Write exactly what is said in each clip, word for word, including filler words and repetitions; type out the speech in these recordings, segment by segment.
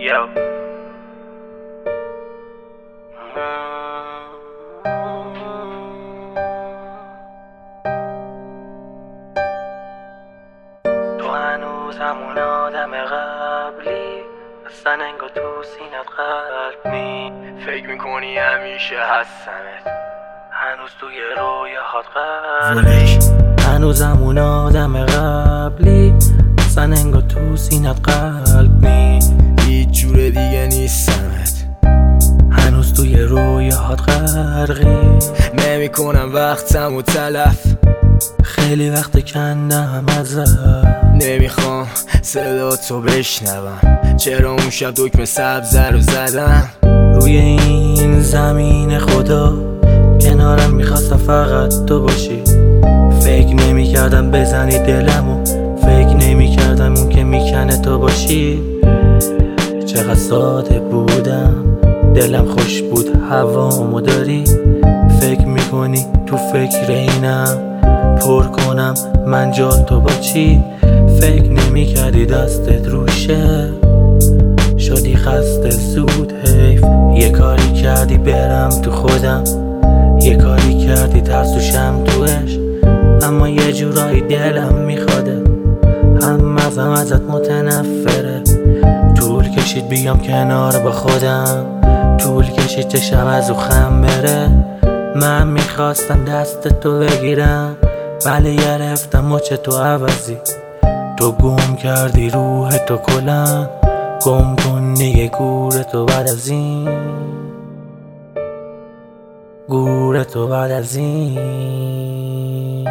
Yo. تو هنوز همون آدم قبلی، اصلا انگار تو سینت قلب نی. فکر میکنی همیشه هستمت، هنوز توی رویاهات غرقی. هنوز همون آدم قبلی، اصلا انگار تو سینت قلب نی. هیچ جور دیگه نیستمت، هنوز توی رویاهات غرقی. نمی کنم وقتم و تلف، خیلی وقت کندم ازت. نمیخوام صدا تو بشنوم، چرا اون شب دکمه سبز رو زدم. روی این زمین خدا کنارم میخواستم فقط تو باشی. فکر نمی کردم بزنی دلمو، فکر نمی کردم اون که میکنه تو باشی. چقدر ساده بودم، دلم خوش بود هوامو داری. فکر میکنی تو فکر اینم پر کنم من جا تو با چی. فکر نمی کردی دستت روشه، شدی خسته زود حیف. یه کاری کردی برم تو خودم، یه کاری کردی ترسوشم توش. اما یه جورایی دلم میخواده، هم مغزم ازت متنفره. طول کشید بیام کنار با خودم، طول کشید چه شب از روخم بره. من میخواستم دست تو بگیرم، ولی گرفتم مچ تو عوضی. تو گم کردی روح تو کلم، گم کن دیگه گور تو بعد از این، گور تو بعد از این.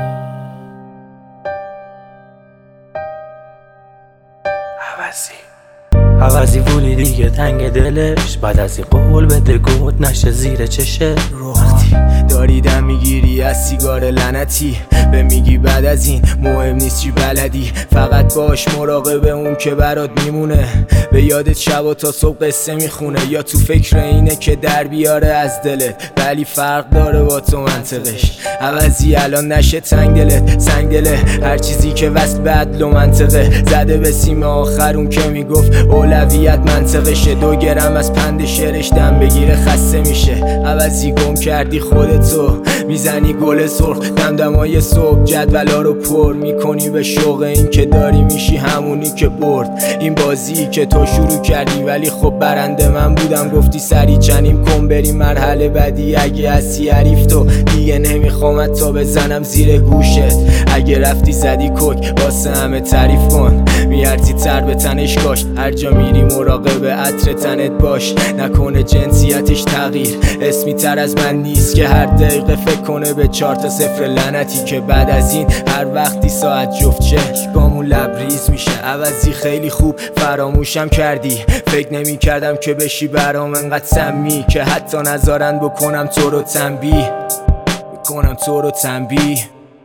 عوضی عوضی ولی دیگه تنگ دلش، بعد از این قول بده گوت نشه زیر چشه. وقتی داری دم میگیری از سیگار لعنتی، به میگی بعد از این مهم نیست چی بلدی. فقط باش مراقب اون که برات میمونه، به یادت شب تا صبح قصه میخونه. یا تو فکر اینه که در بیاره از دلت، ولی فرق داره با تو منطقش. عوضی الان نشه تنگ دلت، سنگ دله هر چیزی که وصل به عدل و منطقه. زده به سیم آخر اون که میگفت اولویت منطقشه. دو گرم از پند شعرش دم بگیره خسته میشه. عوضی گم کردی خودتو، میزنی گل سرخ دمدمای صبح. جدولا رو پر میکنی به شوق این که داری میشی همونی که برد. این بازی که تو شروع کردی ولی خب برنده من بودم. گفتی سری چنیم کن بریم مرحله بعدی. اگه هستی حریف تو دیگه نمیخوام تا بزنم زیر گوشت. اگه رفتی زدی کوک واسه همه تعریف کن، میارزی تر به تنش کاشت. هر جا میری مراقب عطر تنت باش، نکنه جنسیتش تغییر. اسمی تر از من نیست که هر دقیقه فکر کنه به چهار تا صفر لعنتی. که بعد از این هر وقتی ساعت جفت چشمامون لبریز میشه. عوضی خیلی خوب فراموشم کردی، فکر نمی کردم که بشی برام انقدر سمی. که حتی نذارن بکنم تو رو تنبیه، بکنم تو رو تنبیه.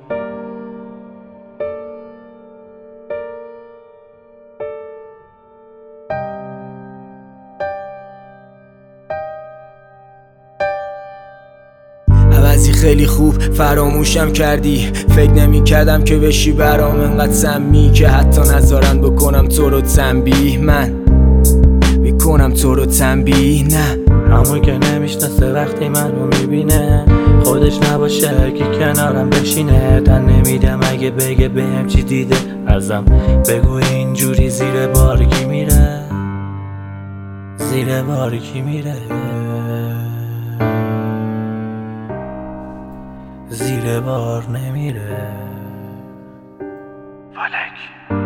عوضی خیلی خوب فراموشم کردی، فکر نمی کردم که بشی برام انقدر سمی. که حتی نذارن بکنم تو رو تنبیه، من بکنم تو رو تنبیه. نه همون که نمیشناسه وقتی منو میبینه، خودش نباشه که کنارم بشینه. تن نمیدم اگه بگه بهم چی دیده، ازم بگو اینجوری زیر بار کی میره، زیر بار کی میره، زیر بار نمیره. فلک